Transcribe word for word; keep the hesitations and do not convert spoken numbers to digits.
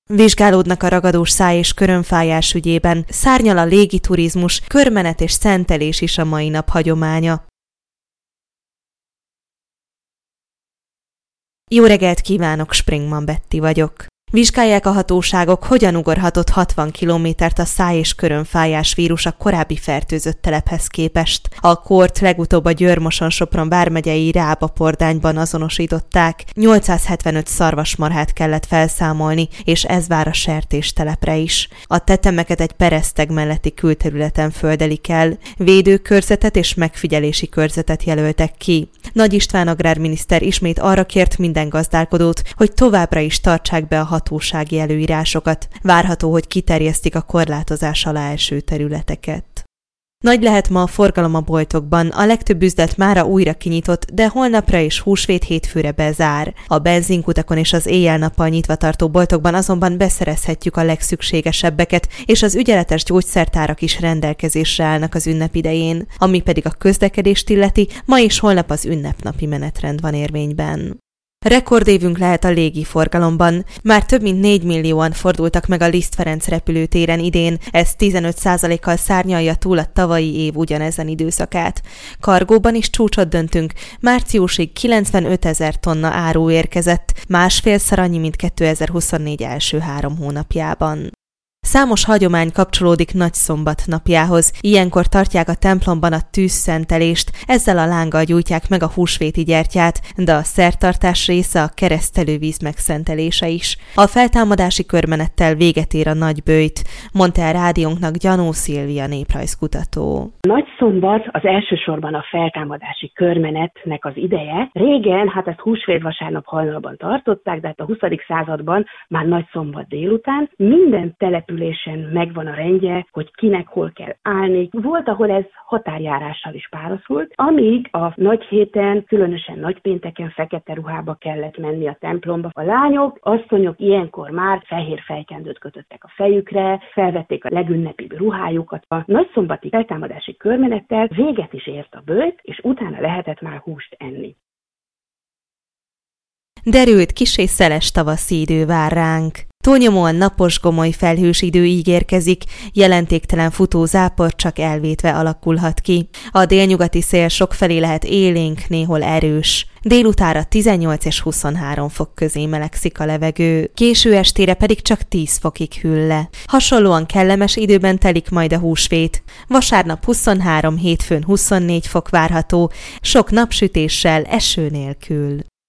Vizsgálódnak a ragadós száj és körömfájás ügyében, szárnyal a légiturizmus, körmenet és szentelés is a mai nap hagyománya. Jó reggelt kívánok, Springman Betty vagyok. Vizsgálják a hatóságok, hogyan ugorhatott hatvan kilométert a száj- és körömfájás vírus a korábbi fertőzött telephez képest. A kort legutóbb a Győr-Moson-Sopron vármegyei Rába-Pordányban azonosították. nyolcszázhetvenöt szarvasmarhát kellett felszámolni, és ez vár a sertéstelepre is. A tetemeket egy Pereszteg melletti külterületen földelik el. Védőkörzetet és megfigyelési körzetet jelöltek ki. Nagy István agrárminiszter ismét arra kért minden gazdálkodót, hogy továbbra is tartsák be a hatósági előírásokat. Várható, hogy kiterjesztik a korlátozás alá eső területeket. Nagy lehet ma a forgalom a boltokban, a legtöbb üzlet mára újra kinyitott, de holnapra és húsvét hétfőre bezár. A benzinkutakon és az éjjel-nappal nyitva tartó boltokban azonban beszerezhetjük a legszükségesebbeket, és az ügyeletes gyógyszertárak is rendelkezésre állnak az ünnep idején. Ami pedig a közlekedést illeti, ma és holnap az ünnepnapi menetrend van érvényben. Rekordévünk lehet a légiforgalomban. Már több mint négy millióan fordultak meg a Liszt Ferenc repülőtéren idén, ez tizenöt százalékkal szárnyalja túl a tavalyi év ugyanezen időszakát. Kargóban is csúcsot döntünk, márciusig kilencvenötezer tonna áru érkezett, másfélszer annyi, mint kétezer-huszonnégy első három hónapjában. Számos hagyomány kapcsolódik Nagyszombat napjához. Ilyenkor tartják a templomban a tűzszentelést, ezzel a lánggal gyújtják meg a húsvéti gyertyát, de a szertartás része a keresztelővíz megszentelése is. A feltámadási körmenettel véget ér a nagyböjt, mondta el rádiónknak Gyanó Szilvia néprajzkutató. Nagyszombat az elsősorban a feltámadási körmenetnek az ideje. Régen, hát ezt húsvét vasárnap hajnalban tartották, de hát a huszadik században már Nagyszombat délután minden település megvan a rendje, hogy kinek hol kell állni. Volt, ahol ez határjárással is pároszult, amíg a nagy héten, különösen nagypénteken fekete ruhába kellett menni a templomba. A lányok, asszonyok ilyenkor már fehér fejkendőt kötöttek a fejükre, felvették a legünnepibb ruhájukat. A nagyszombati feltámadási körmenettel véget is ért a böjt, és utána lehetett már húst enni. Derült, kis és szeles tavaszi idő vár ránk. Túlnyomóan napos, gomoly felhős idő ígérkezik, jelentéktelen futó zápor csak elvétve alakulhat ki. A délnyugati szél sokfelé lehet élénk, néhol erős. Délutára tizennyolc és huszonhárom fok közé melegszik a levegő, késő estére pedig csak tíz fokig hűl le. Hasonlóan kellemes időben telik majd a húsvét. Vasárnap huszonhárom, hétfőn huszonnégy fok várható, sok napsütéssel, eső nélkül.